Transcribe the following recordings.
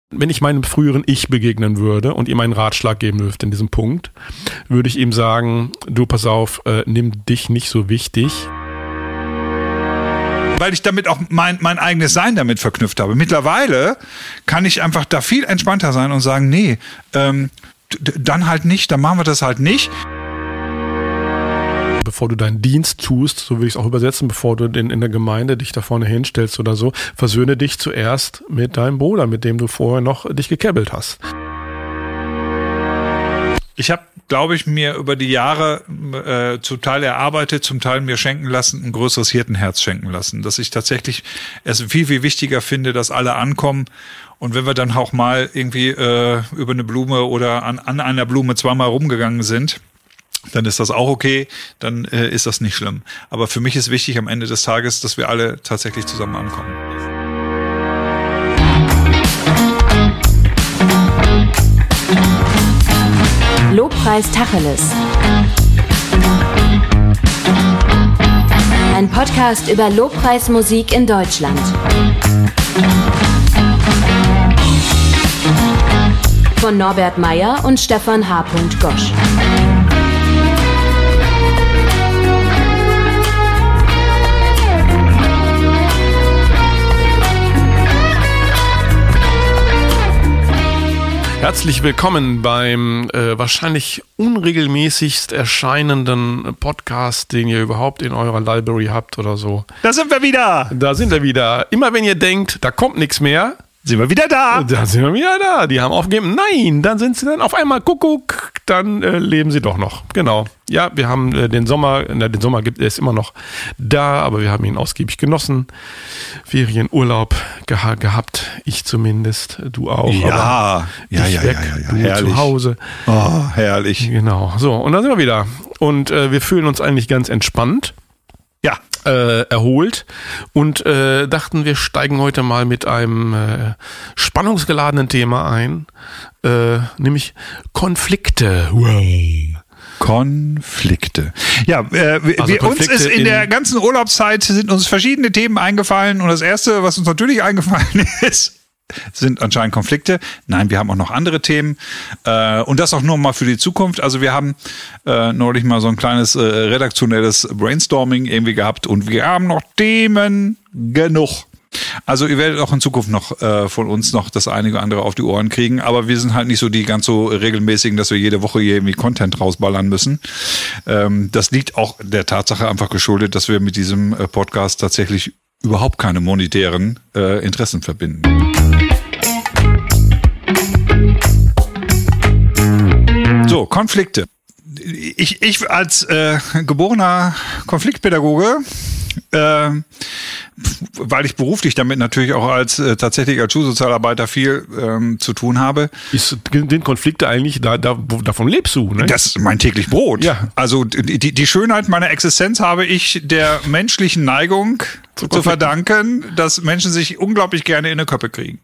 wenn ich meinem früheren Ich begegnen würde und ihm einen Ratschlag geben dürfte in diesem Punkt, würde ich ihm sagen, du pass auf, nimm dich nicht so wichtig. Weil ich damit auch mein eigenes Sein damit verknüpft habe. Mittlerweile kann ich einfach da viel entspannter sein und sagen, nee, dann halt nicht, dann machen wir das halt nicht. Bevor du deinen Dienst tust, so würde ich es auch übersetzen, bevor du in der Gemeinde dich da vorne hinstellst oder so, versöhne dich zuerst mit deinem Bruder, mit dem du vorher noch dich gekebbelt hast. Ich habe, glaube ich, mir über die Jahre zum Teil erarbeitet, zum Teil mir schenken lassen, ein größeres Hirtenherz schenken lassen. Dass ich tatsächlich es viel, viel wichtiger finde, dass alle ankommen. Und wenn wir dann auch mal irgendwie über eine Blume oder an einer Blume zweimal rumgegangen sind, dann ist das auch okay, dann ist das nicht schlimm. Aber für mich ist wichtig am Ende des Tages, dass wir alle tatsächlich zusammen ankommen. Lobpreis Tacheles. Ein Podcast über Lobpreismusik in Deutschland. Von Norbert Meyer und Stefan H. Gosch. Herzlich willkommen beim wahrscheinlich unregelmäßigst erscheinenden Podcast, den ihr überhaupt in eurer Library habt oder so. Da sind wir wieder! Da sind wir wieder. Immer wenn ihr denkt, da kommt nichts mehr, sind wir wieder da! Da sind wir wieder da. Die haben aufgegeben. Nein, dann sind sie dann auf einmal Kuckuck, dann leben sie doch noch. Genau. Ja, wir haben den Sommer gibt es immer noch da, aber wir haben ihn ausgiebig genossen. Ferienurlaub gehabt, ich zumindest, du auch. Ja, ja, du herrlich. Zu Hause. Oh, herrlich. Genau. So, und da sind wir wieder. Und wir fühlen uns eigentlich ganz entspannt. Ja. Erholt und dachten, wir steigen heute mal mit einem spannungsgeladenen Thema ein, nämlich Konflikte. Wow. Konflikte. Ja, Konflikte uns ist in der ganzen Urlaubszeit sind uns verschiedene Themen eingefallen und das erste, was uns natürlich eingefallen ist, sind anscheinend Konflikte. Nein, wir haben auch noch andere Themen und das auch nur mal für die Zukunft. Also wir haben neulich mal so ein kleines redaktionelles Brainstorming irgendwie gehabt und wir haben noch Themen genug. Also ihr werdet auch in Zukunft noch von uns noch das eine oder andere auf die Ohren kriegen, aber wir sind halt nicht so die ganz so regelmäßigen, dass wir jede Woche hier irgendwie Content rausballern müssen. Das liegt auch der Tatsache einfach geschuldet, dass wir mit diesem Podcast tatsächlich überhaupt keine monetären Interessen verbinden. So, Konflikte. Ich als geborener Konfliktpädagoge, weil ich beruflich damit natürlich auch tatsächlich als Schulsozialarbeiter viel zu tun habe. Sind Konflikte eigentlich, davon lebst du, ne? Das ist mein täglich Brot. Ja. Also die Schönheit meiner Existenz habe ich der menschlichen Neigung zu verdanken, dass Menschen sich unglaublich gerne in die Köpfe kriegen.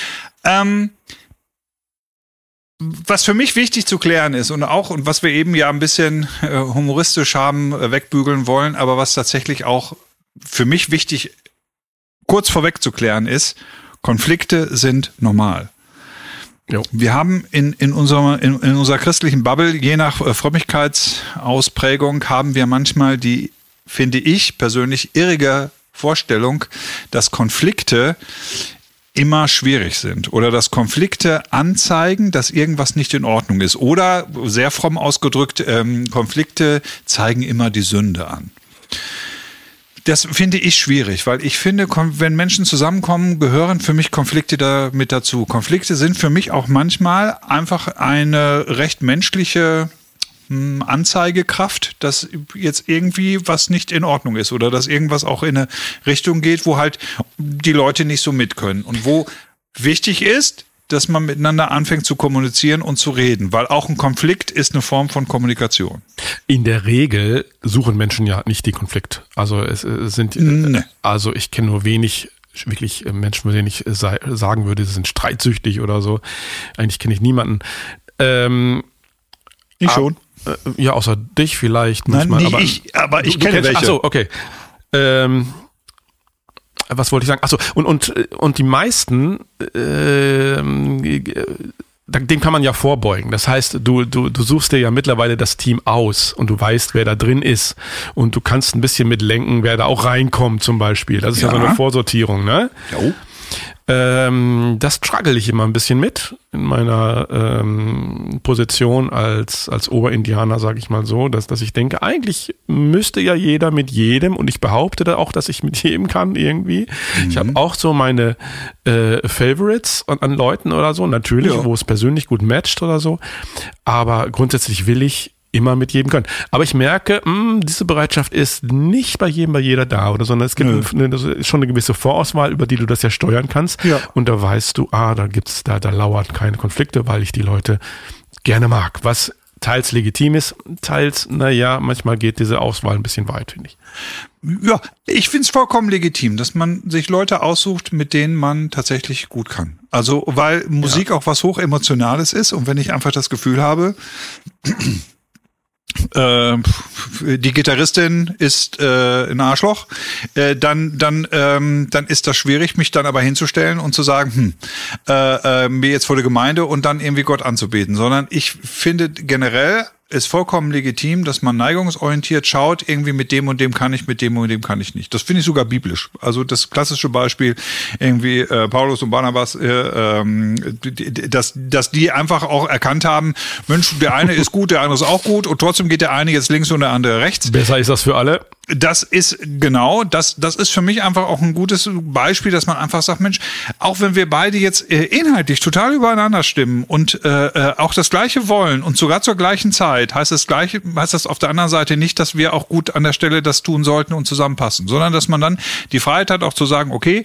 Was für mich wichtig zu klären ist und was wir eben ja ein bisschen humoristisch haben wegbügeln wollen, aber was tatsächlich auch für mich wichtig kurz vorweg zu klären ist, Konflikte sind normal. Jo. Wir haben in unserer christlichen Bubble, je nach Frömmigkeitsausprägung, haben wir manchmal die, finde ich persönlich, irrige Vorstellung, dass Konflikte immer schwierig sind oder dass Konflikte anzeigen, dass irgendwas nicht in Ordnung ist oder, sehr fromm ausgedrückt, Konflikte zeigen immer die Sünde an. Das finde ich schwierig, weil ich finde, wenn Menschen zusammenkommen, gehören für mich Konflikte damit dazu. Konflikte sind für mich auch manchmal einfach eine recht menschliche Anzeigekraft, dass jetzt irgendwie was nicht in Ordnung ist oder dass irgendwas auch in eine Richtung geht, wo halt die Leute nicht so mit können und wo wichtig ist, dass man miteinander anfängt zu kommunizieren und zu reden, weil auch ein Konflikt ist eine Form von Kommunikation. In der Regel suchen Menschen ja nicht den Konflikt. Also also ich kenne nur wenig wirklich Menschen, mit denen ich sagen würde, sie sind streitsüchtig oder so. Eigentlich kenne ich niemanden. Ich schon. Ja, außer dich vielleicht. Nein, aber ich kenne welche. Achso, okay. Was wollte ich sagen? Achso, und die meisten dem kann man ja vorbeugen. Das heißt, du suchst dir ja mittlerweile das Team aus und du weißt, wer da drin ist und du kannst ein bisschen mitlenken, wer da auch reinkommt zum Beispiel. Das ist ja so eine Vorsortierung, ne? Jo. Das struggle ich immer ein bisschen mit in meiner Position als Oberindianer, sage ich mal so, dass ich denke, eigentlich müsste ja jeder mit jedem, und ich behaupte da auch, dass ich mit jedem kann irgendwie. Ich habe auch so meine Favorites an Leuten oder so, natürlich, wo es persönlich gut matcht oder so, aber grundsätzlich will ich immer mit jedem können. Aber ich merke, diese Bereitschaft ist nicht bei jedem, bei jeder da, oder, sondern es gibt schon eine gewisse Vorauswahl, über die du das ja steuern kannst. Ja. Und da weißt du, da lauern keine Konflikte, weil ich die Leute gerne mag. Was teils legitim ist, teils, manchmal geht diese Auswahl ein bisschen weit, finde ich. Ja, ich finde es vollkommen legitim, dass man sich Leute aussucht, mit denen man tatsächlich gut kann. Also, weil Musik auch was Hochemotionales ist, und wenn ich einfach das Gefühl habe, die Gitarristin ist ein Arschloch, dann ist das schwierig, mich dann aber hinzustellen und zu sagen, mir jetzt vor der Gemeinde und dann irgendwie Gott anzubeten, sondern ich finde generell ist vollkommen legitim, dass man neigungsorientiert schaut, irgendwie mit dem und dem kann ich, mit dem und dem kann ich nicht. Das finde ich sogar biblisch. Also das klassische Beispiel, irgendwie Paulus und Barnabas, dass die einfach auch erkannt haben, Mensch, der eine ist gut, der andere ist auch gut, und trotzdem geht der eine jetzt links und der andere rechts. Besser ist das für alle. Das ist das ist für mich einfach auch ein gutes Beispiel, dass man einfach sagt, Mensch, auch wenn wir beide jetzt inhaltlich total übereinander stimmen und auch das Gleiche wollen und sogar zur gleichen Zeit, heißt das auf der anderen Seite nicht, dass wir auch gut an der Stelle das tun sollten und zusammenpassen, sondern dass man dann die Freiheit hat, auch zu sagen, okay,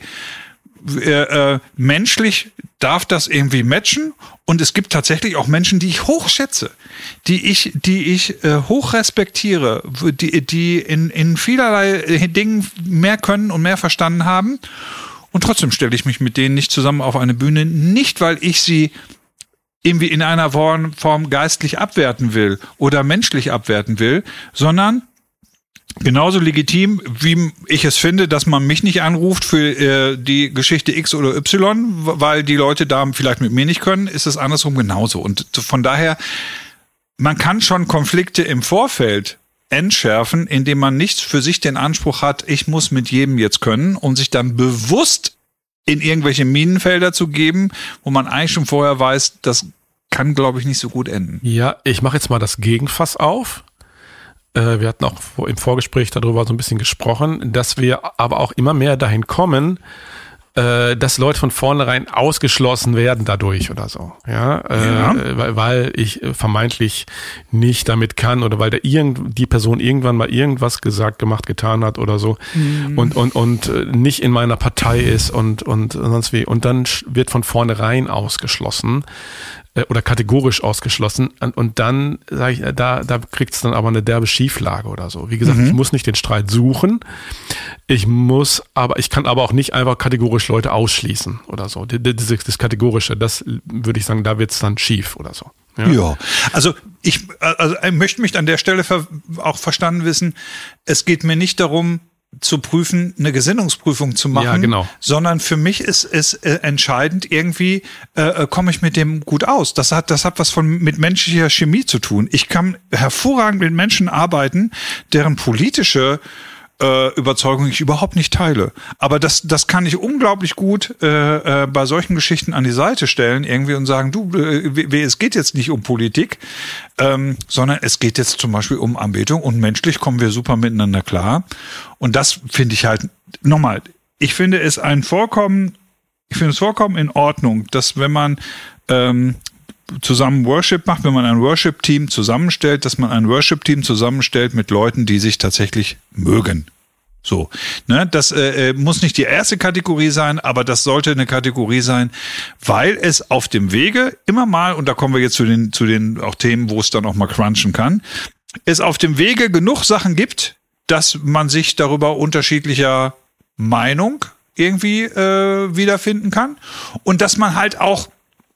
menschlich darf das irgendwie matchen, und es gibt tatsächlich auch Menschen, die ich hochschätze, die ich hoch respektiere, die in vielerlei Dingen mehr können und mehr verstanden haben, und trotzdem stelle ich mich mit denen nicht zusammen auf eine Bühne, nicht weil ich sie irgendwie in einer Form geistlich abwerten will oder menschlich abwerten will, sondern genauso legitim, wie ich es finde, dass man mich nicht anruft für die Geschichte X oder Y, weil die Leute da vielleicht mit mir nicht können, ist es andersrum genauso. Und von daher, man kann schon Konflikte im Vorfeld entschärfen, indem man nicht für sich den Anspruch hat, ich muss mit jedem jetzt können, und sich dann bewusst in irgendwelche Minenfelder zu geben, wo man eigentlich schon vorher weiß, das kann, glaube ich, nicht so gut enden. Ja, ich mache jetzt mal das Gegenfass auf. Wir hatten auch im Vorgespräch darüber so ein bisschen gesprochen, dass wir aber auch immer mehr dahin kommen, dass Leute von vornherein ausgeschlossen werden dadurch oder so. Weil ich vermeintlich nicht damit kann, oder weil die Person irgendwann mal irgendwas gesagt, gemacht, getan hat oder so, und nicht in meiner Partei ist und sonst wie. Und dann wird von vornherein ausgeschlossen oder kategorisch ausgeschlossen, und dann sage ich, da kriegt es dann aber eine derbe Schieflage oder so. Wie gesagt, ich muss nicht den Streit suchen, ich kann aber auch nicht einfach kategorisch Leute ausschließen oder so. Das Kategorische, das würde ich sagen, da wird es dann schief oder so. Ja, also ich möchte mich an der Stelle auch verstanden wissen, es geht mir nicht darum, zu prüfen, eine Gesinnungsprüfung zu machen, sondern für mich ist es entscheidend, irgendwie komme ich mit dem gut aus. Das hat was mit menschlicher Chemie zu tun. Ich kann hervorragend mit Menschen arbeiten, deren politische Überzeugung ich überhaupt nicht teile. Aber das kann ich unglaublich gut bei solchen Geschichten an die Seite stellen irgendwie und sagen, es geht jetzt nicht um Politik, sondern es geht jetzt zum Beispiel um Anbetung, und menschlich kommen wir super miteinander klar. Und das finde ich halt, nochmal, ich finde es vollkommen in Ordnung, dass wenn man zusammen Worship macht, wenn man ein Worship-Team zusammenstellt, dass man ein Worship-Team zusammenstellt mit Leuten, die sich tatsächlich mögen. So, ne, das muss nicht die erste Kategorie sein, aber das sollte eine Kategorie sein, weil es auf dem Wege immer mal, und da kommen wir jetzt zu den auch Themen, wo es dann auch mal crunchen kann, es auf dem Wege genug Sachen gibt, dass man sich darüber unterschiedlicher Meinung irgendwie wiederfinden kann, und dass man halt auch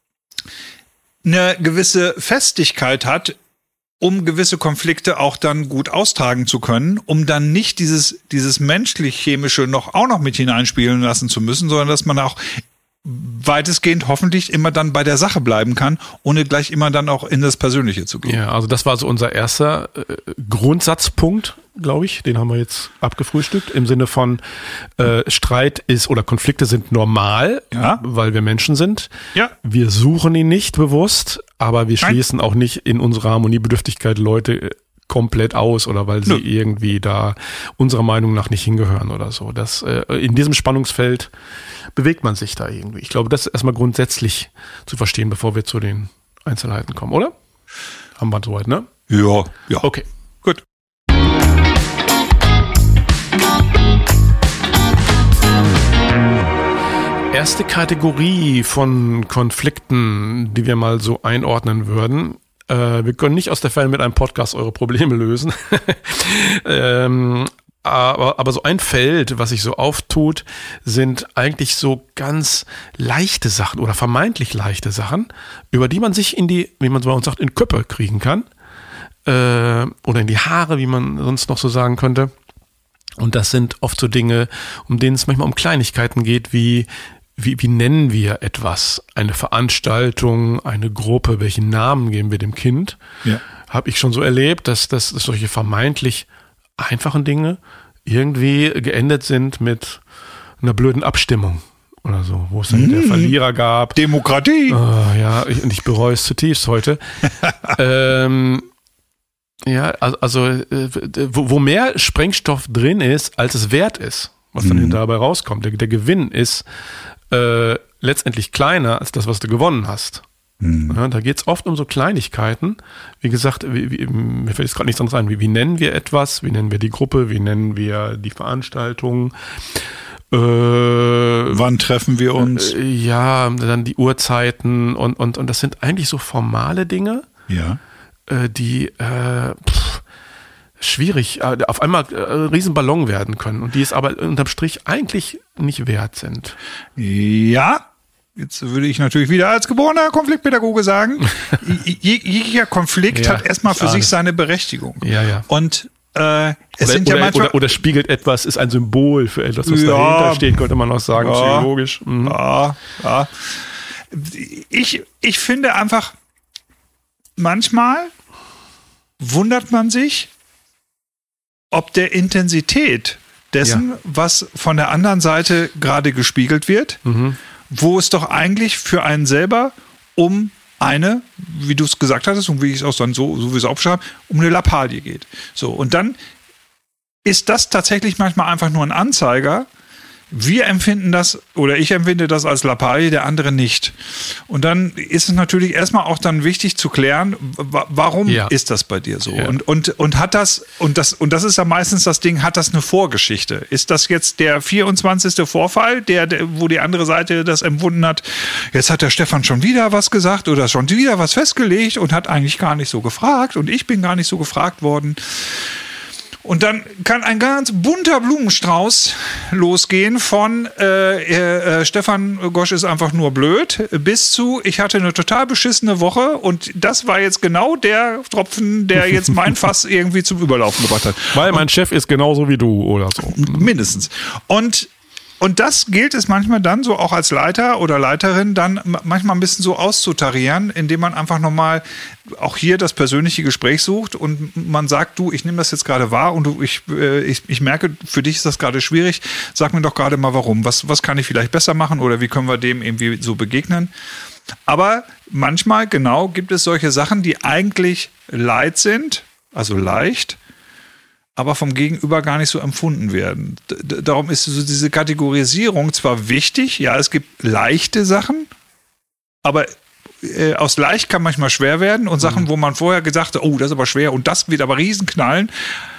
eine gewisse Festigkeit hat, um gewisse Konflikte auch dann gut austragen zu können, um dann nicht dieses menschlich-chemische auch noch mit hineinspielen lassen zu müssen, sondern dass man auch weitestgehend hoffentlich immer dann bei der Sache bleiben kann, ohne gleich immer dann auch in das Persönliche zu gehen. Ja, also das war so unser erster Grundsatzpunkt, glaube ich. Den haben wir jetzt abgefrühstückt im Sinne von Streit ist oder Konflikte sind normal, weil wir Menschen sind. Ja. Wir suchen ihn nicht bewusst, aber wir schließen auch nicht in unserer Harmoniebedürftigkeit Leute komplett aus oder weil sie irgendwie da unserer Meinung nach nicht hingehören oder so. Das, in diesem Spannungsfeld bewegt man sich da irgendwie. Ich glaube, das ist erstmal grundsätzlich zu verstehen, bevor wir zu den Einzelheiten kommen, oder? Haben wir soweit, ne? Ja. Okay. Gut. Erste Kategorie von Konflikten, die wir mal so einordnen würden. Wir können nicht aus der Ferne mit einem Podcast eure Probleme lösen. Aber so ein Feld, was sich so auftut, sind eigentlich so ganz leichte Sachen oder vermeintlich leichte Sachen, über die man sich in die, wie man so bei uns sagt, in Köpfe kriegen kann. Oder in die Haare, wie man sonst noch so sagen könnte. Und das sind oft so Dinge, um denen es manchmal um Kleinigkeiten geht, wie nennen wir etwas? Eine Veranstaltung, eine Gruppe, welchen Namen geben wir dem Kind? Ja. Habe ich schon so erlebt, dass solche vermeintlich einfachen Dinge irgendwie geendet sind mit einer blöden Abstimmung oder so, wo es dann der Verlierer gab. Demokratie! Ja, ich bereue es zutiefst heute. Ja, also wo mehr Sprengstoff drin ist, als es wert ist, was dann dabei rauskommt. Der Gewinn ist letztendlich kleiner als das, was du gewonnen hast. Ja, da geht es oft um so Kleinigkeiten. Wie gesagt, mir fällt jetzt gerade nichts anderes ein. Wie nennen wir etwas? Wie nennen wir die Gruppe? Wie nennen wir die Veranstaltung? Wann treffen wir uns? Ja, dann die Uhrzeiten und das sind eigentlich so formale Dinge, die schwierig, auf einmal Riesenballon werden können und die es aber unterm Strich eigentlich nicht wert sind. Ja, jetzt würde ich natürlich wieder als geborener Konfliktpädagoge sagen, jeglicher Konflikt hat erstmal für sich seine Berechtigung. Ja. Und es sind ja manchmal... Oder spiegelt etwas, ist ein Symbol für etwas, was dahinter steht, könnte man noch sagen, psychologisch. Ja. Ich finde einfach, manchmal wundert man sich, ob der Intensität dessen, was von der anderen Seite gerade gespiegelt wird, wo es doch eigentlich für einen selber um eine, wie du es gesagt hattest und wie ich es auch dann so wie es aufschreibe, um eine Lappalie geht. So, und dann ist das tatsächlich manchmal einfach nur ein Anzeiger. Wir empfinden das, oder ich empfinde das als Lappalie, der andere nicht. Und dann ist es natürlich erstmal auch dann wichtig zu klären, warum ist das bei dir so? Ja. Und hat das, und das ist ja meistens das Ding, hat das eine Vorgeschichte? Ist das jetzt der 24. Vorfall, wo die andere Seite das empfunden hat, jetzt hat der Stefan schon wieder was gesagt oder schon wieder was festgelegt und hat eigentlich gar nicht so gefragt und ich bin gar nicht so gefragt worden. Und dann kann ein ganz bunter Blumenstrauß losgehen von Stefan Gosch ist einfach nur blöd bis zu ich hatte eine total beschissene Woche und das war jetzt genau der Tropfen, der jetzt mein Fass irgendwie zum Überlaufen gebracht hat. Weil mein Chef ist genauso wie du oder so. Mindestens. Und das gilt es manchmal dann so auch als Leiter oder Leiterin dann manchmal ein bisschen so auszutarieren, indem man einfach nochmal auch hier das persönliche Gespräch sucht und man sagt, du, ich nehme das jetzt gerade wahr und ich merke, für dich ist das gerade schwierig, sag mir doch gerade mal warum, was kann ich vielleicht besser machen oder wie können wir dem irgendwie so begegnen. Aber manchmal genau gibt es solche Sachen, die eigentlich leicht sind, also leicht, aber vom Gegenüber gar nicht so empfunden werden. Darum ist so diese Kategorisierung zwar wichtig, ja, es gibt leichte Sachen, aber aus leicht kann manchmal schwer werden und Sachen, wo man vorher gesagt hat, oh, das ist aber schwer und das wird aber Riesenknallen,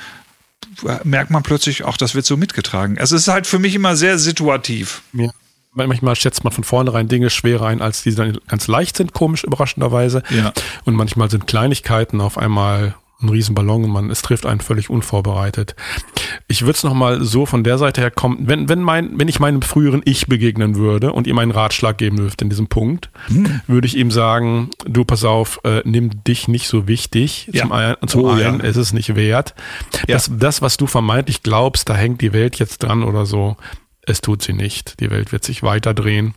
merkt man plötzlich, auch das wird so mitgetragen. Also es ist halt für mich immer sehr situativ. Ja. Manchmal schätzt man von vornherein Dinge schwerer ein, als die dann ganz leicht sind, komisch, überraschenderweise. Ja. Und manchmal sind Kleinigkeiten auf einmal ein Riesenballon und es trifft einen völlig unvorbereitet. Ich würde es nochmal so von der Seite her kommen, wenn ich meinem früheren Ich begegnen würde und ihm einen Ratschlag geben dürfte in diesem Punkt, würde ich ihm sagen, du pass auf, nimm dich nicht so wichtig. Ja. Zum einen ist es nicht wert. Ja. Das, was du vermeintlich glaubst, da hängt die Welt jetzt dran oder so, Es tut sie nicht. Die Welt wird sich weiter drehen.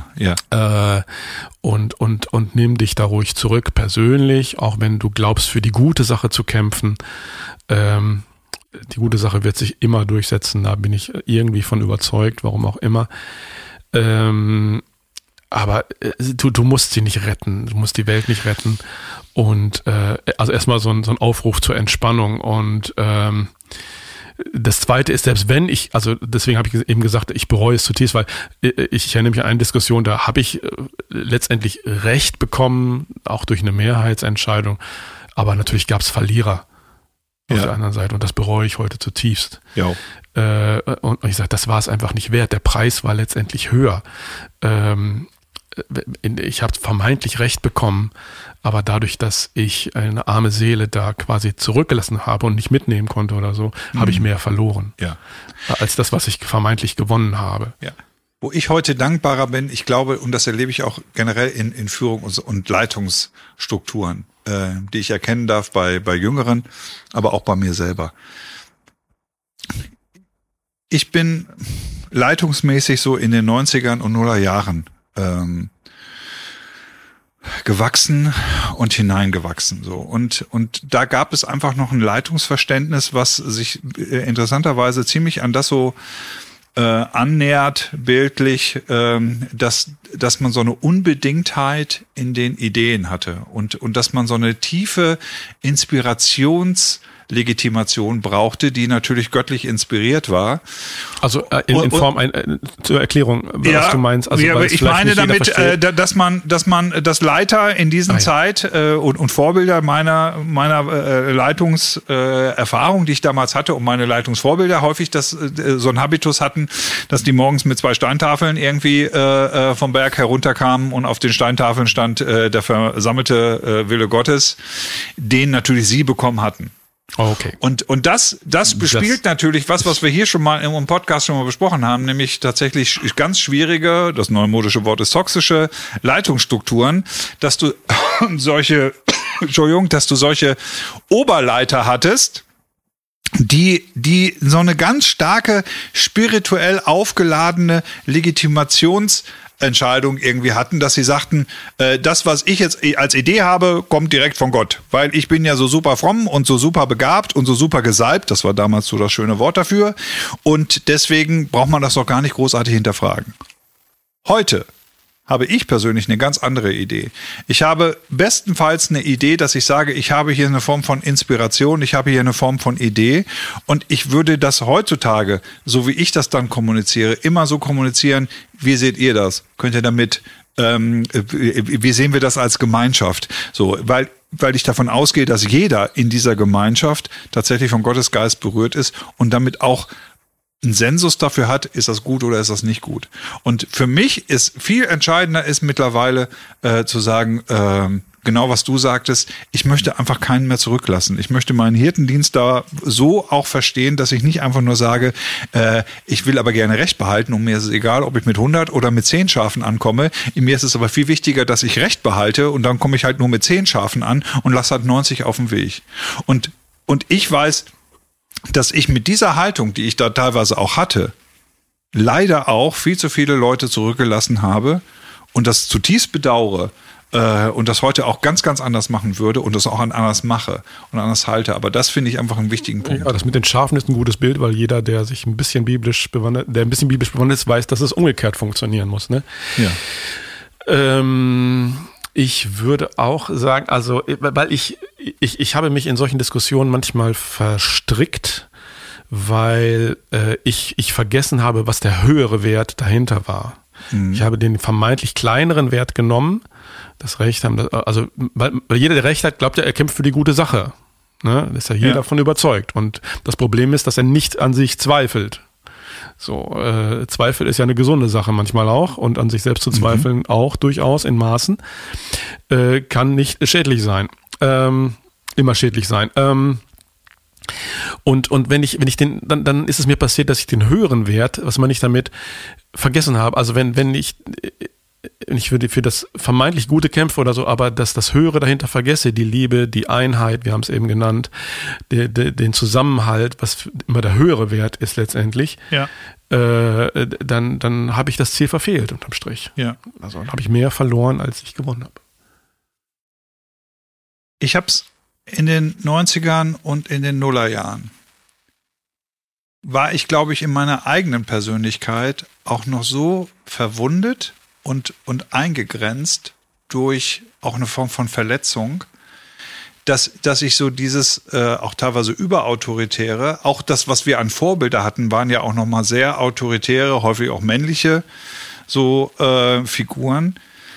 Und nimm dich da ruhig zurück, persönlich, auch wenn du glaubst, für die gute Sache zu kämpfen. Die gute Sache wird sich immer durchsetzen, da bin ich irgendwie von überzeugt, warum auch immer. Aber du musst sie nicht retten, du musst die Welt nicht retten. Und also erstmal so ein Aufruf zur Entspannung. Und das Zweite ist, selbst wenn ich, also deswegen habe ich eben gesagt, ich bereue es zutiefst, weil ich erinnere mich an eine Diskussion, da habe ich letztendlich Recht bekommen, auch durch eine Mehrheitsentscheidung. Aber natürlich gab es Verlierer auf der anderen Seite und das bereue ich heute zutiefst. Ja. Und ich sage, das war es einfach nicht wert. Der Preis war letztendlich höher. Ich habe vermeintlich Recht bekommen, aber dadurch, dass ich eine arme Seele da quasi zurückgelassen habe und nicht mitnehmen konnte oder so, habe ich mehr verloren. Ja. Als das, was ich vermeintlich gewonnen habe. Ja. Wo ich heute dankbarer bin, ich glaube, und das erlebe ich auch generell in Führung und Leitungsstrukturen, die ich erkennen darf bei Jüngeren, aber auch bei mir selber. Ich bin leitungsmäßig so in den 90ern und 0er Jahren gewachsen und hineingewachsen so und da gab es einfach noch ein Leitungsverständnis, was sich interessanterweise ziemlich an das so annähert bildlich, dass man so eine Unbedingtheit in den Ideen hatte und dass man so eine tiefe Inspirationslegitimation brauchte, die natürlich göttlich inspiriert war. Also in Form zur Erklärung, was du meinst. Also, ich meine damit, dass man das Leiter in diesen Zeit und Vorbilder meiner Leitungserfahrung, die ich damals hatte, und meine Leitungsvorbilder häufig so einen Habitus hatten, dass die morgens mit 2 Steintafeln irgendwie vom Berg herunterkamen und auf den Steintafeln stand der versammelte Wille Gottes, den natürlich sie bekommen hatten. Okay. Und das bespielt natürlich was wir hier schon mal im Podcast schon mal besprochen haben, nämlich tatsächlich ganz schwierige, das neumodische Wort ist toxische Leitungsstrukturen, dass du solche Oberleiter hattest, die so eine ganz starke spirituell aufgeladene Legitimationsentscheidung irgendwie hatten, dass sie sagten, das, was ich jetzt als Idee habe, kommt direkt von Gott, weil ich bin ja so super fromm und so super begabt und so super gesalbt, das war damals so das schöne Wort dafür, und deswegen braucht man das doch gar nicht großartig hinterfragen. Heute habe ich persönlich eine ganz andere Idee. Ich habe bestenfalls eine Idee, dass ich sage, ich habe hier eine Form von Inspiration, ich habe hier eine Form von Idee, und ich würde das heutzutage, so wie ich das dann kommuniziere, immer so kommunizieren, wie seht ihr das? Könnt ihr damit, wie sehen wir das als Gemeinschaft? So, weil ich davon ausgehe, dass jeder in dieser Gemeinschaft tatsächlich von Gottes Geist berührt ist und damit auch ein Sensus dafür hat, ist das gut oder ist das nicht gut. Und für mich ist viel entscheidender ist mittlerweile zu sagen, genau was du sagtest, ich möchte einfach keinen mehr zurücklassen. Ich möchte meinen Hirtendienst da so auch verstehen, dass ich nicht einfach nur sage, ich will aber gerne Recht behalten und mir ist es egal, ob ich mit 100 oder mit 10 Schafen ankomme. Mir ist es aber viel wichtiger, dass ich Recht behalte, und dann komme ich halt nur mit 10 Schafen an und lasse halt 90 auf dem Weg. Und ich weiß, dass ich mit dieser Haltung, die ich da teilweise auch hatte, leider auch viel zu viele Leute zurückgelassen habe und das zutiefst bedauere und das heute auch ganz, ganz anders machen würde und das auch anders mache und anders halte. Aber das finde ich einfach einen wichtigen Punkt. Ja, das mit den Schafen ist ein gutes Bild, weil jeder, der sich ein bisschen biblisch bewandert ist, weiß, dass es umgekehrt funktionieren muss. Ne? Ja. Ich würde auch sagen, also, weil ich habe mich in solchen Diskussionen manchmal verstrickt, weil ich vergessen habe, was der höhere Wert dahinter war. Mhm. Ich habe den vermeintlich kleineren Wert genommen, das Recht haben, also, weil jeder, der Recht hat, glaubt ja, er kämpft für die gute Sache. Ne? Das ist ja jeder davon überzeugt. Und das Problem ist, dass er nicht an sich zweifelt. So, Zweifel ist ja eine gesunde Sache manchmal auch, und an sich selbst zu zweifeln auch durchaus in Maßen, kann nicht schädlich sein, immer schädlich sein. Und wenn ich den, dann ist es mir passiert, dass ich den höheren Wert, was man nicht damit vergessen habe, also wenn ich für das vermeintlich Gute kämpfe oder so, aber dass das Höhere dahinter vergesse, die Liebe, die Einheit, wir haben es eben genannt, den Zusammenhalt, was immer der höhere Wert ist letztendlich, dann habe ich das Ziel verfehlt unterm Strich. Ja. Also dann habe ich mehr verloren, als ich gewonnen habe. Ich habe es in den 90ern und in den Nullerjahren war ich, glaube ich, in meiner eigenen Persönlichkeit auch noch so verwundet und eingegrenzt durch auch eine Form von Verletzung, dass ich so dieses auch teilweise überautoritäre, auch das, was wir an Vorbilder hatten, waren ja auch nochmal sehr autoritäre, häufig auch männliche so Figuren.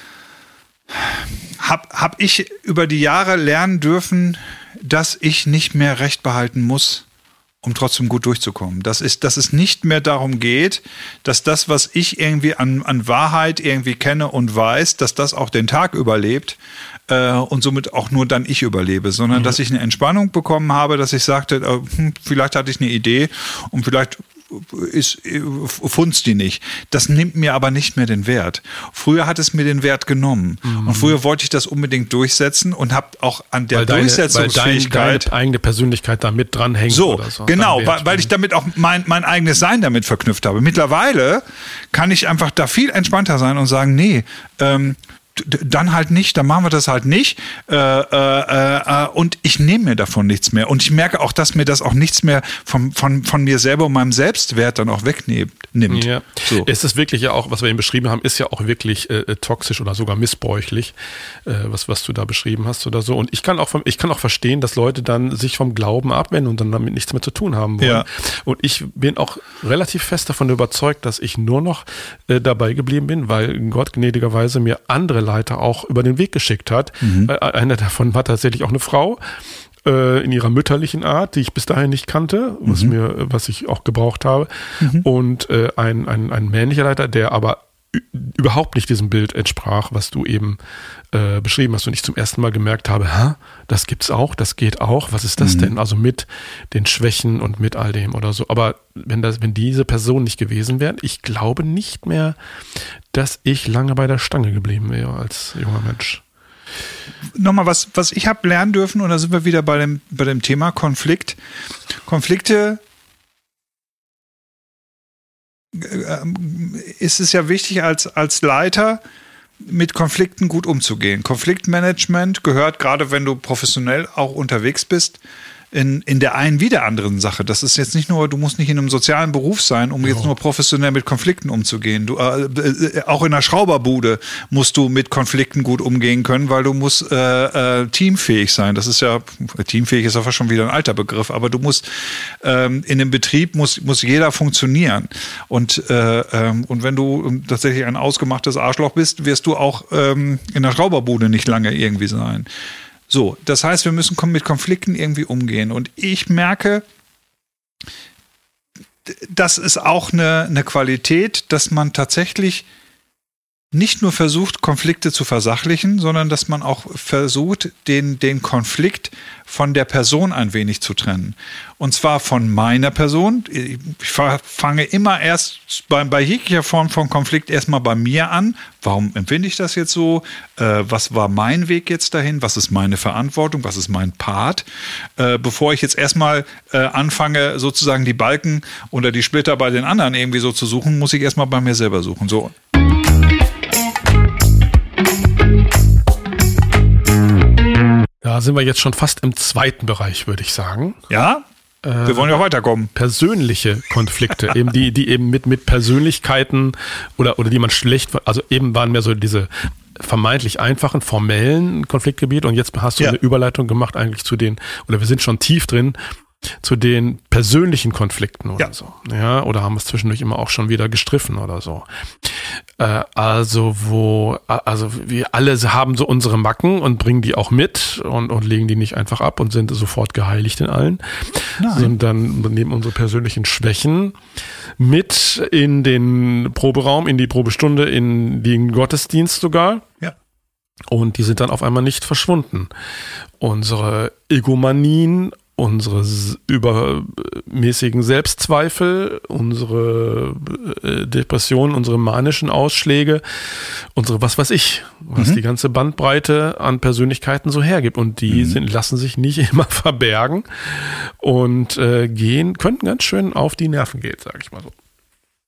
Hab ich über die Jahre lernen dürfen, dass ich nicht mehr Recht behalten muss, um trotzdem gut durchzukommen. Dass es nicht mehr darum geht, dass das, was ich irgendwie an Wahrheit irgendwie kenne und weiß, dass das auch den Tag überlebt und somit auch nur dann ich überlebe, sondern dass ich eine Entspannung bekommen habe, dass ich sagte, vielleicht hatte ich eine Idee und vielleicht funzt die nicht. Das nimmt mir aber nicht mehr den Wert. Früher hat es mir den Wert genommen. Und früher wollte ich das unbedingt durchsetzen und habe auch an der Durchsetzungsfähigkeit deine eigene Persönlichkeit da mit dranhängt. So, genau, weil ich damit auch mein eigenes Sein damit verknüpft habe. Mittlerweile kann ich einfach da viel entspannter sein und sagen, nee, dann halt nicht, dann machen wir das halt nicht und ich nehme mir davon nichts mehr und ich merke auch, dass mir das auch nichts mehr von mir selber und meinem Selbstwert dann auch wegnimmt. Ja. So. Es ist wirklich ja auch, was wir eben beschrieben haben, ist ja auch wirklich toxisch oder sogar missbräuchlich, was du da beschrieben hast oder so. Und ich kann auch verstehen, dass Leute dann sich vom Glauben abwenden und dann damit nichts mehr zu tun haben wollen. Ja. Und ich bin auch relativ fest davon überzeugt, dass ich nur noch dabei geblieben bin, weil Gott gnädigerweise mir andere Leiter auch über den Weg geschickt hat. Einer davon war tatsächlich auch eine Frau in ihrer mütterlichen Art, die ich bis dahin nicht kannte, was ich auch gebraucht habe. Und ein männlicher Leiter, der aber überhaupt nicht diesem Bild entsprach, was du eben beschrieben hast und ich zum ersten Mal gemerkt habe, das gibt's auch, das geht auch, was ist das denn? Also mit den Schwächen und mit all dem oder so. Aber wenn diese Person nicht gewesen wäre, ich glaube nicht mehr, dass ich lange bei der Stange geblieben wäre als junger Mensch. Nochmal, was ich habe lernen dürfen, und da sind wir wieder bei dem Thema Konflikt. Konflikte ist es ja wichtig, als Leiter mit Konflikten gut umzugehen. Konfliktmanagement gehört, gerade wenn du professionell auch unterwegs bist, in der einen wie der anderen Sache. Das ist jetzt nicht nur, du musst nicht in einem sozialen Beruf sein, um jetzt nur professionell mit Konflikten umzugehen. Du, auch in der Schrauberbude musst du mit Konflikten gut umgehen können, weil du musst teamfähig sein. Das ist ja, teamfähig ist einfach schon wieder ein alter Begriff, aber du musst in einem Betrieb muss jeder funktionieren. Und wenn du tatsächlich ein ausgemachtes Arschloch bist, wirst du auch in der Schrauberbude nicht lange irgendwie sein. So, das heißt, wir müssen mit Konflikten irgendwie umgehen. Und ich merke, das ist auch eine Qualität, dass man tatsächlich nicht nur versucht, Konflikte zu versachlichen, sondern dass man auch versucht, den Konflikt von der Person ein wenig zu trennen. Und zwar von meiner Person. Ich fange immer erst bei jeglicher Form von Konflikt erstmal bei mir an. Warum empfinde ich das jetzt so? Was war mein Weg jetzt dahin? Was ist meine Verantwortung? Was ist mein Part? Bevor ich jetzt erstmal anfange, sozusagen die Balken oder die Splitter bei den anderen irgendwie so zu suchen, muss ich erstmal bei mir selber suchen. So. Da sind wir jetzt schon fast im zweiten Bereich, würde ich sagen. Ja, wir wollen ja auch weiterkommen. Persönliche Konflikte, eben die eben mit Persönlichkeiten oder die man schlecht, also eben waren mehr so diese vermeintlich einfachen, formellen Konfliktgebiete und jetzt hast du eine Überleitung gemacht eigentlich zu den, oder wir sind schon tief drin, zu den persönlichen Konflikten oder so. Ja, oder haben wir es zwischendurch immer auch schon wieder gestriffen oder so. Also wir alle haben so unsere Macken und bringen die auch mit und legen die nicht einfach ab und sind sofort geheiligt in allen, sondern nehmen unsere persönlichen Schwächen mit in den Proberaum, in die Probestunde, in den Gottesdienst sogar. Ja. Und die sind dann auf einmal nicht verschwunden. Unsere Egomanien, unsere übermäßigen Selbstzweifel, unsere Depressionen, unsere manischen Ausschläge, unsere was weiß ich, was die ganze Bandbreite an Persönlichkeiten so hergibt. Und die lassen sich nicht immer verbergen und könnten ganz schön auf die Nerven gehen, sage ich mal so.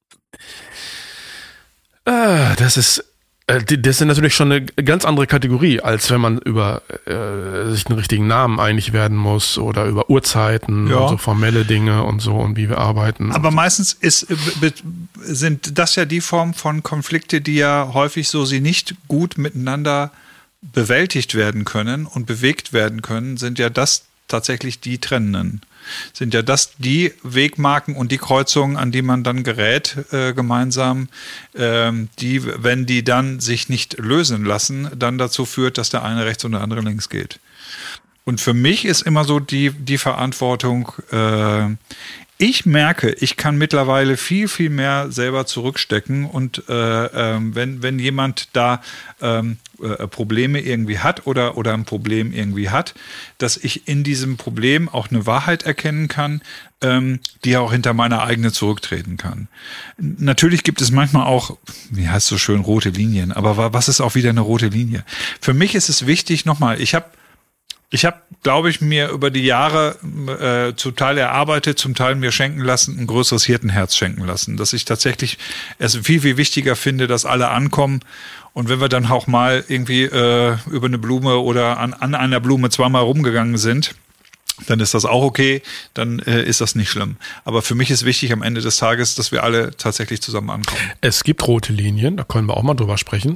Das ist natürlich schon eine ganz andere Kategorie, als wenn man über sich einen richtigen Namen einig werden muss oder über Uhrzeiten und so formelle Dinge und so und wie wir arbeiten. Aber meistens sind das ja die Formen von Konflikte, die ja häufig so sie nicht gut miteinander bewältigt werden können und bewegt werden können, sind ja das tatsächlich die Trennenden. Sind ja das die Wegmarken und die Kreuzungen, an die man dann gerät gemeinsam, die, wenn die dann sich nicht lösen lassen, dann dazu führt, dass der eine rechts und der andere links geht. Und für mich ist immer so die Verantwortung, ich merke, ich kann mittlerweile viel, viel mehr selber zurückstecken und wenn jemand da Probleme irgendwie hat oder ein Problem irgendwie hat, dass ich in diesem Problem auch eine Wahrheit erkennen kann, die auch hinter meiner eigene zurücktreten kann. Natürlich gibt es manchmal auch, wie heißt es so schön, rote Linien, aber was ist auch wieder eine rote Linie? Für mich ist es wichtig, nochmal, ich habe, glaube ich, mir über die Jahre zum Teil erarbeitet, zum Teil mir schenken lassen, ein größeres Hirtenherz schenken lassen, dass ich tatsächlich es viel, viel wichtiger finde, dass alle ankommen. Und wenn wir dann auch mal irgendwie über eine Blume oder an einer Blume zweimal rumgegangen sind, dann ist das auch okay, dann ist das nicht schlimm. Aber für mich ist wichtig am Ende des Tages, dass wir alle tatsächlich zusammen ankommen. Es gibt rote Linien, da können wir auch mal drüber sprechen.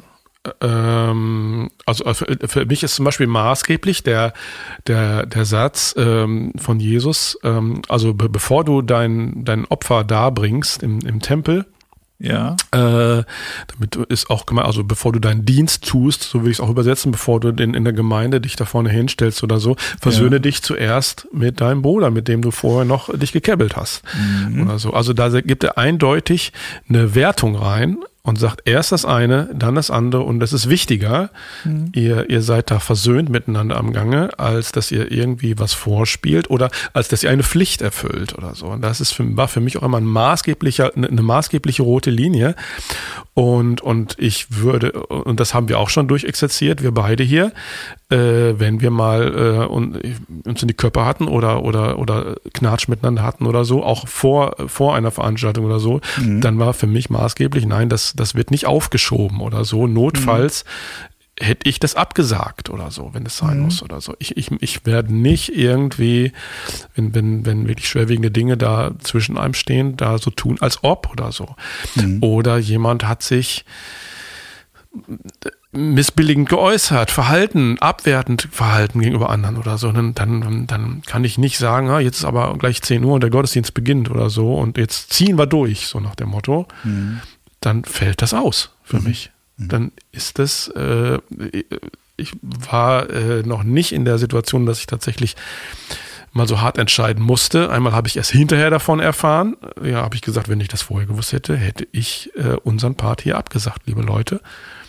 Also für mich ist zum Beispiel maßgeblich der Satz von Jesus, also bevor du dein Opfer darbringst im Tempel, ja. Damit ist auch gemeint, also bevor du deinen Dienst tust, so will ich es auch übersetzen, bevor du in der Gemeinde dich da vorne hinstellst oder so, versöhne dich zuerst mit deinem Bruder, mit dem du vorher noch dich gekebbelt hast oder so. Also da gibt er eindeutig eine Wertung rein und sagt erst das eine, dann das andere und das ist wichtiger. Ihr seid da versöhnt miteinander am Gange, als dass ihr irgendwie was vorspielt oder als dass ihr eine Pflicht erfüllt oder so. Und das war für mich auch immer eine maßgebliche rote Linie. Und ich würde, und das haben wir auch schon durchexerziert, wir beide hier, wenn wir mal uns in die Köpfe hatten oder Knatsch miteinander hatten oder so, auch vor einer Veranstaltung oder so, dann war für mich maßgeblich, nein, das wird nicht aufgeschoben oder so. Notfalls hätte ich das abgesagt oder so, wenn es sein muss oder so. Ich werde nicht irgendwie, wenn wirklich schwerwiegende Dinge da zwischen einem stehen, da so tun, als ob oder so. Oder jemand hat sich missbilligend geäußert, abwertend verhalten gegenüber anderen oder so, dann kann ich nicht sagen, jetzt ist aber gleich 10 Uhr und der Gottesdienst beginnt oder so und jetzt ziehen wir durch, so nach dem Motto. Dann fällt das aus für mich. Dann ist das, ich war noch nicht in der Situation, dass ich tatsächlich mal so hart entscheiden musste. Einmal habe ich erst hinterher davon erfahren. Ja, habe ich gesagt, wenn ich das vorher gewusst hätte, hätte ich unseren Part hier abgesagt, liebe Leute.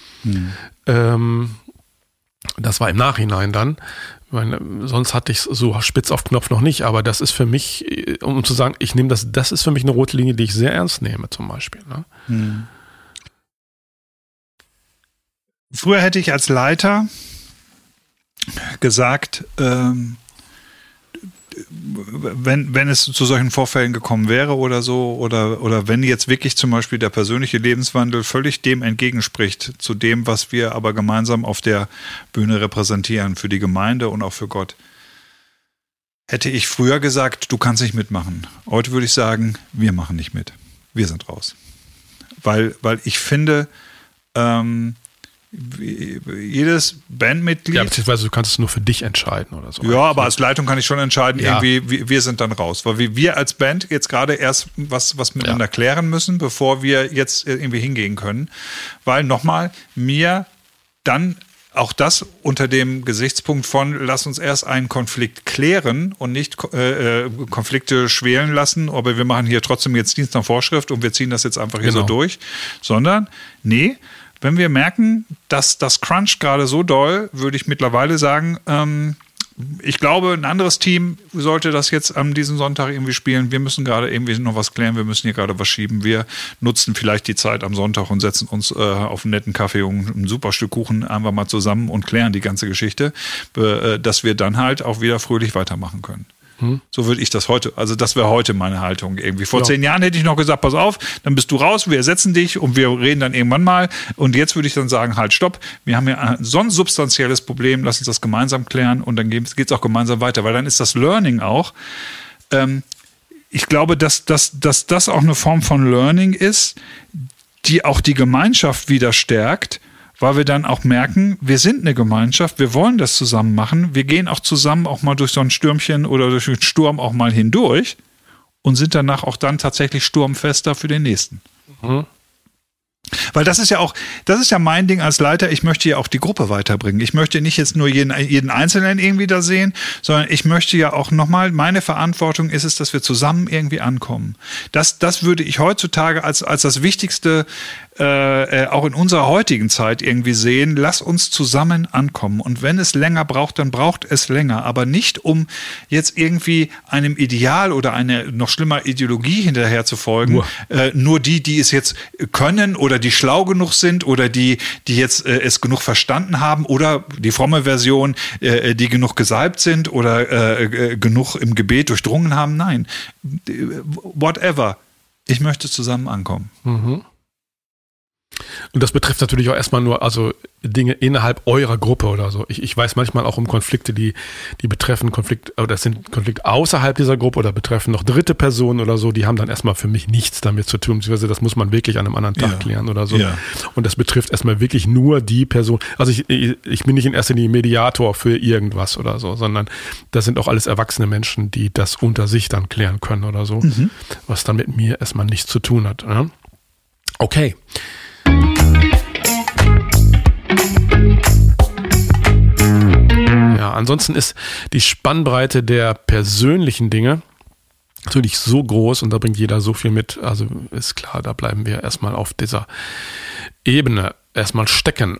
Das war im Nachhinein dann. Ich meine, sonst hatte ich es so spitz auf Knopf noch nicht, aber das ist für mich, um zu sagen, ich nehme das ist für mich eine rote Linie, die ich sehr ernst nehme, zum Beispiel. Ne? Früher hätte ich als Leiter gesagt, wenn es zu solchen Vorfällen gekommen wäre oder so, oder wenn jetzt wirklich zum Beispiel der persönliche Lebenswandel völlig dem entgegenspricht, zu dem, was wir aber gemeinsam auf der Bühne repräsentieren, für die Gemeinde und auch für Gott, hätte ich früher gesagt, du kannst nicht mitmachen. Heute würde ich sagen, wir machen nicht mit. Wir sind raus. Weil ich finde, jedes Bandmitglied. Ja, beziehungsweise du kannst es nur für dich entscheiden oder so. Ja, aber als Leitung kann ich schon entscheiden, irgendwie, wir sind dann raus. Weil wir als Band jetzt gerade erst was miteinander klären müssen, bevor wir jetzt irgendwie hingehen können. Weil nochmal, mir dann auch das unter dem Gesichtspunkt von, lass uns erst einen Konflikt klären und nicht Konflikte schwelen lassen, aber wir machen hier trotzdem jetzt Dienst nach Vorschrift und wir ziehen das jetzt einfach hier so durch, sondern nee, wenn wir merken, dass das Crunch gerade so doll, würde ich mittlerweile sagen, ich glaube, ein anderes Team sollte das jetzt an diesem Sonntag irgendwie spielen. Wir müssen gerade irgendwie noch was klären, wir müssen hier gerade was schieben. Wir nutzen vielleicht die Zeit am Sonntag und setzen uns auf einen netten Kaffee und ein super Stück Kuchen einfach mal zusammen und klären die ganze Geschichte, dass wir dann halt auch wieder fröhlich weitermachen können. So würde ich das heute, also das wäre heute meine Haltung irgendwie. Vor 10 Jahren hätte ich noch gesagt, pass auf, dann bist du raus, wir ersetzen dich und wir reden dann irgendwann mal. Und jetzt würde ich dann sagen, halt, stopp, wir haben hier so ein substanzielles Problem, lass uns das gemeinsam klären und dann geht es auch gemeinsam weiter, weil dann ist das Learning auch, ich glaube, dass das auch eine Form von Learning ist, die auch die Gemeinschaft wieder stärkt, weil wir dann auch merken, wir sind eine Gemeinschaft, wir wollen das zusammen machen, wir gehen auch zusammen auch mal durch so ein Stürmchen oder durch einen Sturm auch mal hindurch und sind danach auch dann tatsächlich sturmfester für den nächsten. Weil das ist ja mein Ding als Leiter, ich möchte ja auch die Gruppe weiterbringen. Ich möchte nicht jetzt nur jeden Einzelnen irgendwie da sehen, sondern ich möchte ja auch nochmal, meine Verantwortung ist es, dass wir zusammen irgendwie ankommen. Das würde ich heutzutage als das Wichtigste auch in unserer heutigen Zeit irgendwie sehen. Lass uns zusammen ankommen. Und wenn es länger braucht, dann braucht es länger. Aber nicht, um jetzt irgendwie einem Ideal oder eine noch schlimmer Ideologie hinterher zu folgen. Nur die es jetzt können oder die schlau genug sind oder die jetzt es genug verstanden haben oder die fromme Version, die genug gesalbt sind oder genug im Gebet durchdrungen haben. Nein, whatever. Ich möchte zusammen ankommen. Und das betrifft natürlich auch erstmal nur Dinge innerhalb eurer Gruppe oder so. Ich weiß manchmal auch um Konflikte, die betreffen das sind Konflikte außerhalb dieser Gruppe oder betreffen noch dritte Personen oder so, die haben dann erstmal für mich nichts damit zu tun, beziehungsweise das muss man wirklich an einem anderen Tag klären oder so. Ja. Und das betrifft erstmal wirklich nur die Person. Also ich bin nicht in erster Linie Mediator für irgendwas oder so, sondern das sind auch alles erwachsene Menschen, die das unter sich dann klären können oder so, was dann mit mir erstmal nichts zu tun hat. Ja? Okay. Ja, ansonsten ist die Spannbreite der persönlichen Dinge natürlich so groß und da bringt jeder so viel mit. Also ist klar, da bleiben wir erstmal auf dieser Ebene erstmal stecken.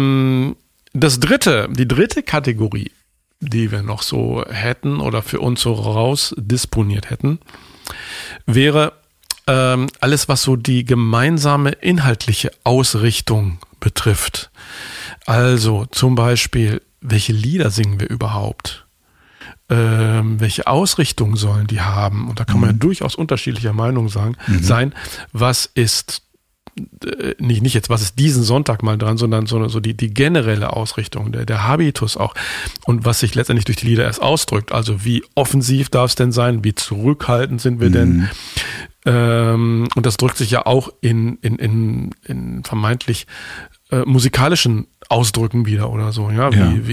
Die dritte Kategorie, die wir noch so hätten oder für uns so rausdisponiert hätten, wäre alles, was so die gemeinsame inhaltliche Ausrichtung betrifft. Also zum Beispiel, welche Lieder singen wir überhaupt? Welche Ausrichtung sollen die haben? Und da kann man ja durchaus unterschiedlicher Meinung sein. Was ist nicht jetzt, was ist diesen Sonntag mal dran, sondern so die generelle Ausrichtung, der Habitus auch. Und was sich letztendlich durch die Lieder erst ausdrückt. Also wie offensiv darf es denn sein? Wie zurückhaltend sind wir denn? Und das drückt sich ja auch in vermeintlich musikalischen Ausdrücken wieder oder so, ja.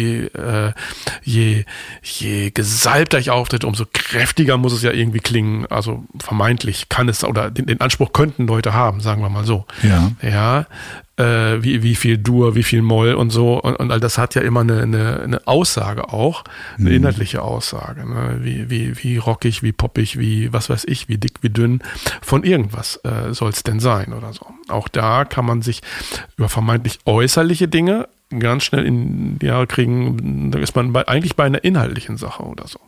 Je gesalbter ich auftritt, umso kräftiger muss es ja irgendwie klingen. Also vermeintlich kann es, oder den Anspruch könnten Leute haben, sagen wir mal so. Ja. Wie viel Dur, wie viel Moll und so. Und all das hat ja immer eine Aussage auch, eine inhaltliche Aussage. Ne? Wie rockig, wie poppig, wie was weiß ich, wie dick, wie dünn von irgendwas soll es denn sein oder so. Auch da kann man sich über vermeintlich äußerliche Dinge ganz schnell in die Jahre kriegen. Da ist man eigentlich bei einer inhaltlichen Sache oder so.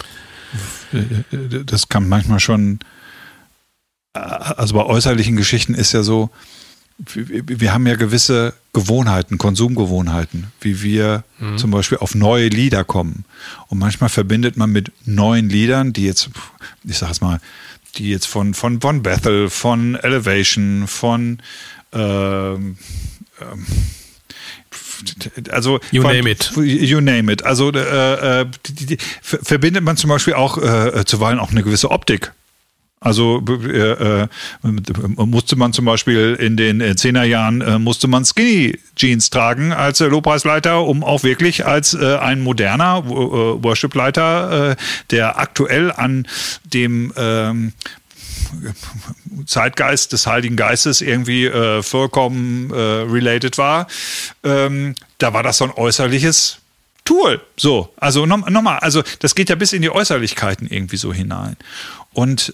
Das kann manchmal schon, also bei äußerlichen Geschichten ist ja so, wir haben ja gewisse Gewohnheiten, Konsumgewohnheiten, wie wir zum Beispiel auf neue Lieder kommen. Und manchmal verbindet man mit neuen Liedern, die jetzt, ich sag es mal, die jetzt von Bethel, von Elevation, von also you name it. Also die verbindet man zum Beispiel auch zuweilen auch eine gewisse Optik. Also musste man zum Beispiel in den 10er Jahren musste man Skinny Jeans tragen als Lobpreisleiter, um auch wirklich als ein moderner Worship-Leiter, der aktuell an dem Zeitgeist des Heiligen Geistes irgendwie vollkommen related war. Da war das so ein äußerliches Tool. So, also nochmal, also das geht ja bis in die Äußerlichkeiten irgendwie so hinein. Und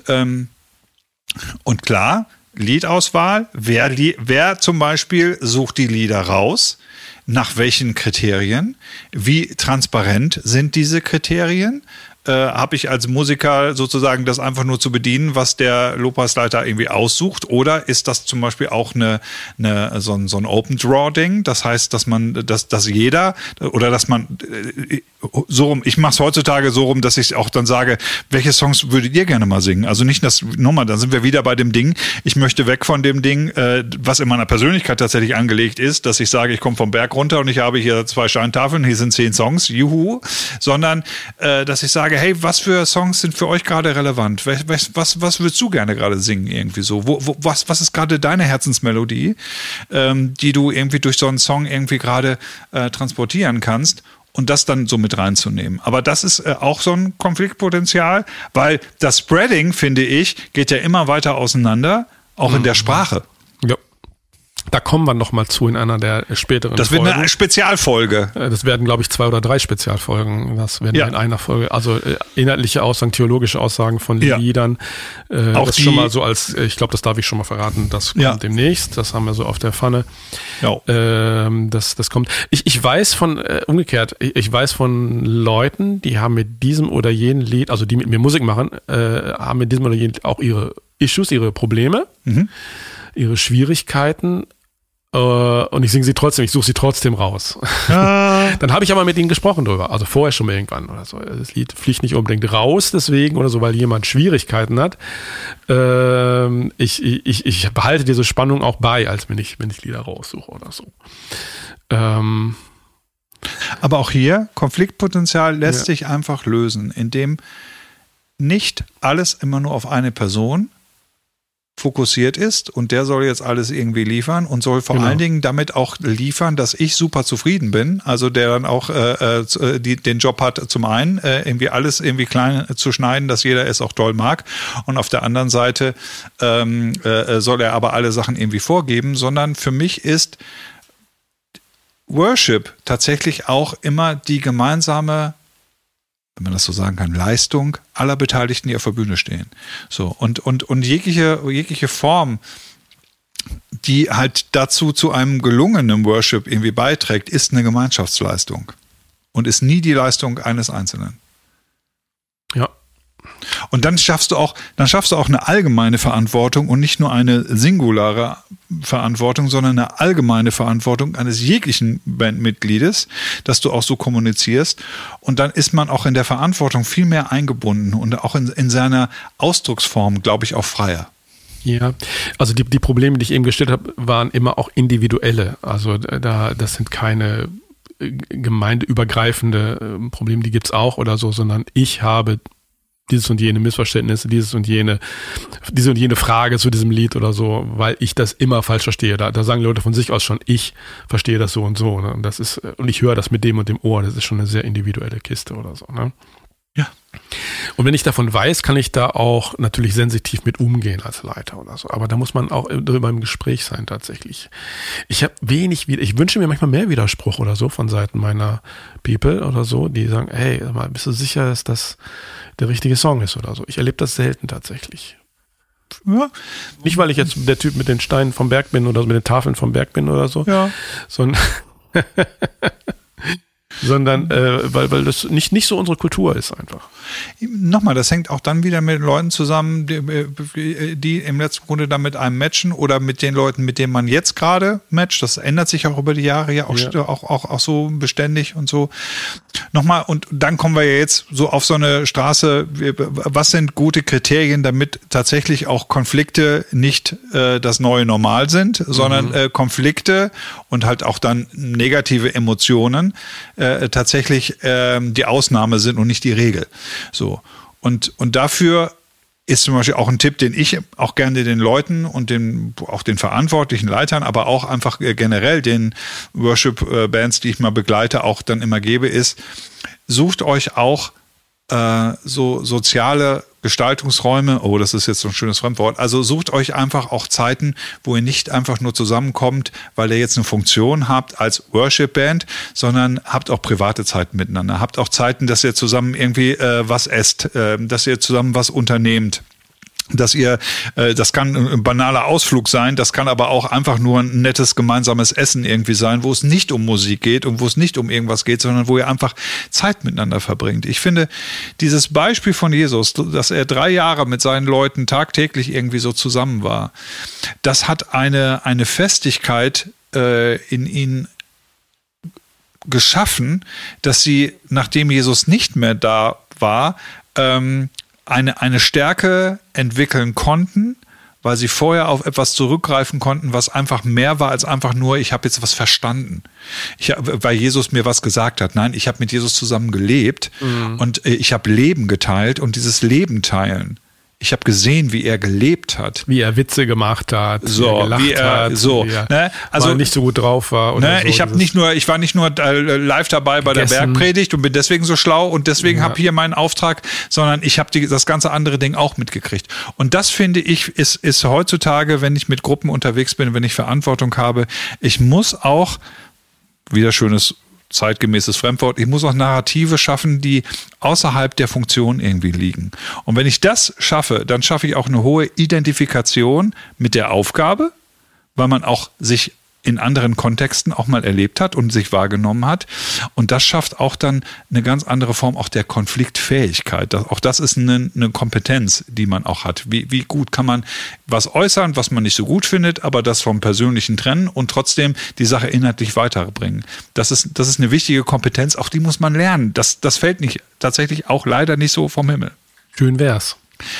klar, Liedauswahl, wer zum Beispiel sucht die Lieder raus, nach welchen Kriterien, wie transparent sind diese Kriterien, habe ich als Musiker sozusagen das einfach nur zu bedienen, was der Lobpreisleiter irgendwie aussucht? Oder ist das zum Beispiel auch so ein Open-Draw-Ding? Das heißt, dass jeder oder dass man so rum, ich mache es heutzutage so rum, dass ich auch dann sage, welche Songs würdet ihr gerne mal singen? Also nicht das, nochmal, dann sind wir wieder bei dem Ding, ich möchte weg von dem Ding, was in meiner Persönlichkeit tatsächlich angelegt ist, dass ich sage, ich komme vom Berg runter und ich habe hier 2 Steintafeln, hier sind 10 Songs, juhu, sondern dass ich sage, hey, was für Songs sind für euch gerade relevant? Was würdest du gerne gerade singen irgendwie so? Was ist gerade deine Herzensmelodie, die du irgendwie durch so einen Song irgendwie gerade transportieren kannst? Und das dann so mit reinzunehmen. Aber das ist auch so ein Konfliktpotenzial, weil das Spreading, finde ich, geht ja immer weiter auseinander, auch in der Sprache. Ja. Da kommen wir noch mal zu in einer der späteren Folgen. Das wird eine Spezialfolge. Das werden, glaube ich, 2 oder 3 Spezialfolgen. Das werden wir in einer Folge. Also inhaltliche Aussagen, theologische Aussagen von Liedern. Auch das schon mal so als, ich glaube, das darf ich schon mal verraten, das kommt demnächst. Das haben wir so auf der Pfanne. Ja. Das kommt. Ich weiß umgekehrt, ich weiß von Leuten, die haben mit diesem oder jenem Lied, also die mit mir Musik machen, haben mit diesem oder jenem auch ihre Issues, ihre Probleme, ihre Schwierigkeiten. Und ich singe sie trotzdem, ich suche sie trotzdem raus. Dann habe ich aber mit ihnen gesprochen drüber, also vorher schon mal irgendwann oder so. Das Lied fliegt nicht unbedingt raus deswegen oder so, weil jemand Schwierigkeiten hat. Ich behalte diese Spannung auch bei, als wenn ich Lieder raussuche oder so. Aber auch hier, Konfliktpotenzial lässt sich einfach lösen, indem nicht alles immer nur auf eine Person fokussiert ist und der soll jetzt alles irgendwie liefern und soll vor allen Dingen damit auch liefern, dass ich super zufrieden bin, also der dann auch den Job hat, zum einen irgendwie alles irgendwie klein zu schneiden, dass jeder es auch toll mag und auf der anderen Seite soll er aber alle Sachen irgendwie vorgeben, sondern für mich ist Worship tatsächlich auch immer die gemeinsame, wenn man das so sagen kann, Leistung aller Beteiligten, die auf der Bühne stehen. So, und jegliche Form, die halt dazu zu einem gelungenen Worship irgendwie beiträgt, ist eine Gemeinschaftsleistung und ist nie die Leistung eines Einzelnen. Ja. Und dann schaffst du auch eine allgemeine Verantwortung und nicht nur eine singulare Verantwortung, sondern eine allgemeine Verantwortung eines jeglichen Bandmitgliedes, dass du auch so kommunizierst. Und dann ist man auch in der Verantwortung viel mehr eingebunden und auch in seiner Ausdrucksform, glaube ich, auch freier. Ja, also die Probleme, die ich eben gestellt habe, waren immer auch individuelle. Also das sind keine gemeindeübergreifende Probleme, die gibt es auch oder so, sondern ich habe dieses und jene Missverständnisse, diese und jene Frage zu diesem Lied oder so, weil ich das immer falsch verstehe. Da sagen Leute von sich aus schon, ich verstehe das so und so. Ne? Und ich höre das mit dem und dem Ohr. Das ist schon eine sehr individuelle Kiste oder so. Ne? Ja. Und wenn ich davon weiß, kann ich da auch natürlich sensitiv mit umgehen als Leiter oder so. Aber da muss man auch drüber im Gespräch sein tatsächlich. Ich wünsche mir manchmal mehr Widerspruch oder so von Seiten meiner People oder so, die sagen, hey, bist du sicher, dass das der richtige Song ist oder so. Ich erlebe das selten tatsächlich. Ja. Nicht, weil ich jetzt der Typ mit den Steinen vom Berg bin oder mit den Tafeln vom Berg bin oder so, sondern weil das nicht so unsere Kultur ist einfach. Nochmal, das hängt auch dann wieder mit Leuten zusammen, die im letzten Grunde dann mit einem matchen oder mit den Leuten, mit denen man jetzt gerade matcht. Das ändert sich auch über die Jahre auch so beständig und so. Nochmal, und dann kommen wir ja jetzt so auf so eine Straße, was sind gute Kriterien, damit tatsächlich auch Konflikte nicht das neue Normal sind, sondern Konflikte und halt auch dann negative Emotionen tatsächlich die Ausnahme sind und nicht die Regel. So. Und dafür ist zum Beispiel auch ein Tipp, den ich auch gerne den Leuten und auch den verantwortlichen Leitern, aber auch einfach generell den Worship-Bands, die ich mal begleite, auch dann immer gebe, ist, sucht euch auch so soziale Gestaltungsräume, das ist jetzt so ein schönes Fremdwort, also sucht euch einfach auch Zeiten, wo ihr nicht einfach nur zusammenkommt, weil ihr jetzt eine Funktion habt als Worship-Band, sondern habt auch private Zeiten miteinander, habt auch Zeiten, dass ihr zusammen irgendwie was esst, dass ihr zusammen was unternehmt. dass ihr, das kann ein banaler Ausflug sein, das kann aber auch einfach nur ein nettes gemeinsames Essen irgendwie sein, wo es nicht um Musik geht und wo es nicht um irgendwas geht, sondern wo ihr einfach Zeit miteinander verbringt. Ich finde, dieses Beispiel von Jesus, dass er 3 Jahre mit seinen Leuten tagtäglich irgendwie so zusammen war, das hat eine Festigkeit in ihnen geschaffen, dass sie, nachdem Jesus nicht mehr da war, eine Stärke entwickeln konnten, weil sie vorher auf etwas zurückgreifen konnten, was einfach mehr war als einfach nur, ich habe jetzt was verstanden. Weil Jesus mir was gesagt hat. Nein, ich habe mit Jesus zusammen gelebt und ich habe Leben geteilt und dieses Leben teilen. Ich habe gesehen, wie er gelebt hat. Wie er Witze gemacht hat, so, wie er gelacht hat, wie er ne? Also mal nicht so gut drauf war. Oder ne? so. Ich war nicht nur live dabei bei der Bergpredigt und bin deswegen so schlau und deswegen habe hier meinen Auftrag, sondern ich habe das ganze andere Ding auch mitgekriegt. Und das, finde ich, ist heutzutage, wenn ich mit Gruppen unterwegs bin, wenn ich Verantwortung habe, ich muss auch, wieder schönes zeitgemäßes Fremdwort, ich muss auch Narrative schaffen, die außerhalb der Funktion irgendwie liegen. Und wenn ich das schaffe, dann schaffe ich auch eine hohe Identifikation mit der Aufgabe, weil man auch sich in anderen Kontexten auch mal erlebt hat und sich wahrgenommen hat. Und das schafft auch dann eine ganz andere Form auch der Konfliktfähigkeit. Auch das ist eine Kompetenz, die man auch hat. Wie gut kann man was äußern, was man nicht so gut findet, aber das vom Persönlichen trennen und trotzdem die Sache inhaltlich weiterbringen. Das ist eine wichtige Kompetenz, auch die muss man lernen. Das fällt nicht tatsächlich auch leider nicht so vom Himmel. Schön wär's.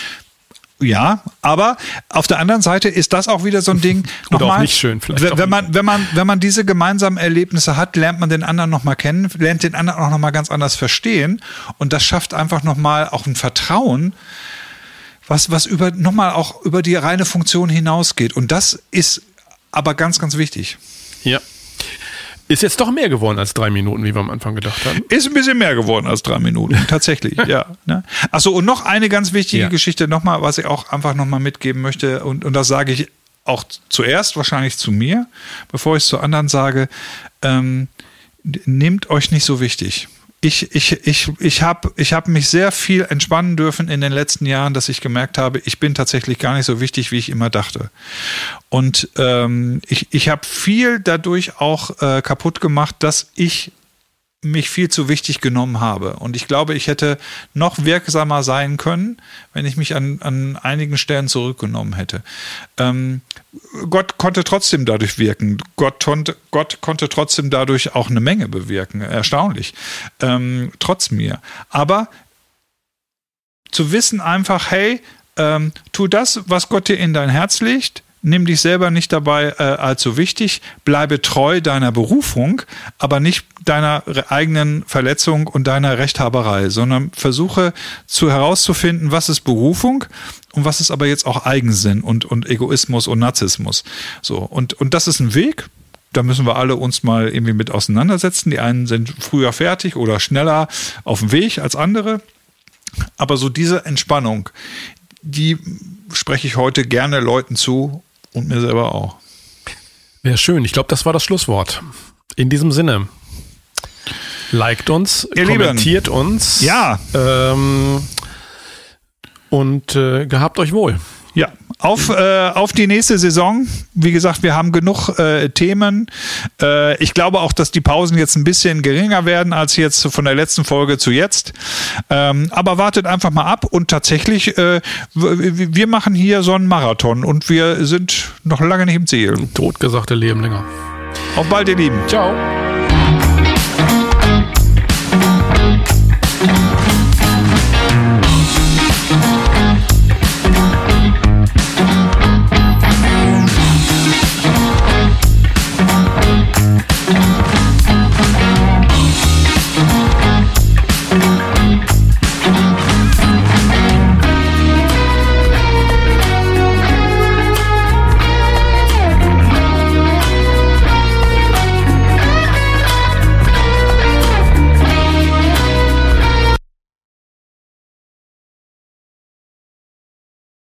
Ja, aber auf der anderen Seite ist das auch wieder so ein Ding. Oder auch nicht schön, vielleicht. Wenn man diese gemeinsamen Erlebnisse hat, lernt man den anderen nochmal kennen, lernt den anderen auch nochmal ganz anders verstehen. Und das schafft einfach nochmal auch ein Vertrauen, was nochmal auch über die reine Funktion hinausgeht. Und das ist aber ganz, ganz wichtig. Ja. Ist jetzt doch mehr geworden als 3 Minuten, wie wir am Anfang gedacht haben. Ist ein bisschen mehr geworden als 3 Minuten, tatsächlich, ja. Ne? Achso, und noch eine ganz wichtige Geschichte nochmal, was ich auch einfach nochmal mitgeben möchte, und das sage ich auch zuerst wahrscheinlich zu mir, bevor ich es zu anderen sage, nehmt euch nicht so wichtig. Ich hab mich sehr viel entspannen dürfen in den letzten Jahren, dass ich gemerkt habe, ich bin tatsächlich gar nicht so wichtig, wie ich immer dachte. Und ich habe viel dadurch auch kaputt gemacht, dass ich mich viel zu wichtig genommen habe. Und ich glaube, ich hätte noch wirksamer sein können, wenn ich mich an einigen Stellen zurückgenommen hätte. Gott konnte trotzdem dadurch wirken. Gott konnte trotzdem dadurch auch eine Menge bewirken. Erstaunlich. Trotz mir. Aber zu wissen einfach, hey, tu das, was Gott dir in dein Herz legt. Nimm dich selber nicht dabei allzu wichtig, bleibe treu deiner Berufung, aber nicht deiner eigenen Verletzung und deiner Rechthaberei, sondern versuche herauszufinden, was ist Berufung und was ist aber jetzt auch Eigensinn und Egoismus und Narzissmus. So, und das ist ein Weg, da müssen wir alle uns mal irgendwie mit auseinandersetzen. Die einen sind früher fertig oder schneller auf dem Weg als andere, aber so diese Entspannung, die spreche ich heute gerne Leuten zu, und mir selber auch. Wäre schön. Ich glaube, das war das Schlusswort. In diesem Sinne, liked uns, ihr kommentiert Lieben. uns. Ja. Und gehabt euch wohl. Ja, auf die nächste Saison. Wie gesagt, wir haben genug Themen. Ich glaube auch, dass die Pausen jetzt ein bisschen geringer werden als jetzt von der letzten Folge zu jetzt. Aber wartet einfach mal ab und tatsächlich, wir machen hier so einen Marathon und wir sind noch lange nicht im Ziel. Totgesagte leben länger. Auf bald, ihr Lieben. Ciao.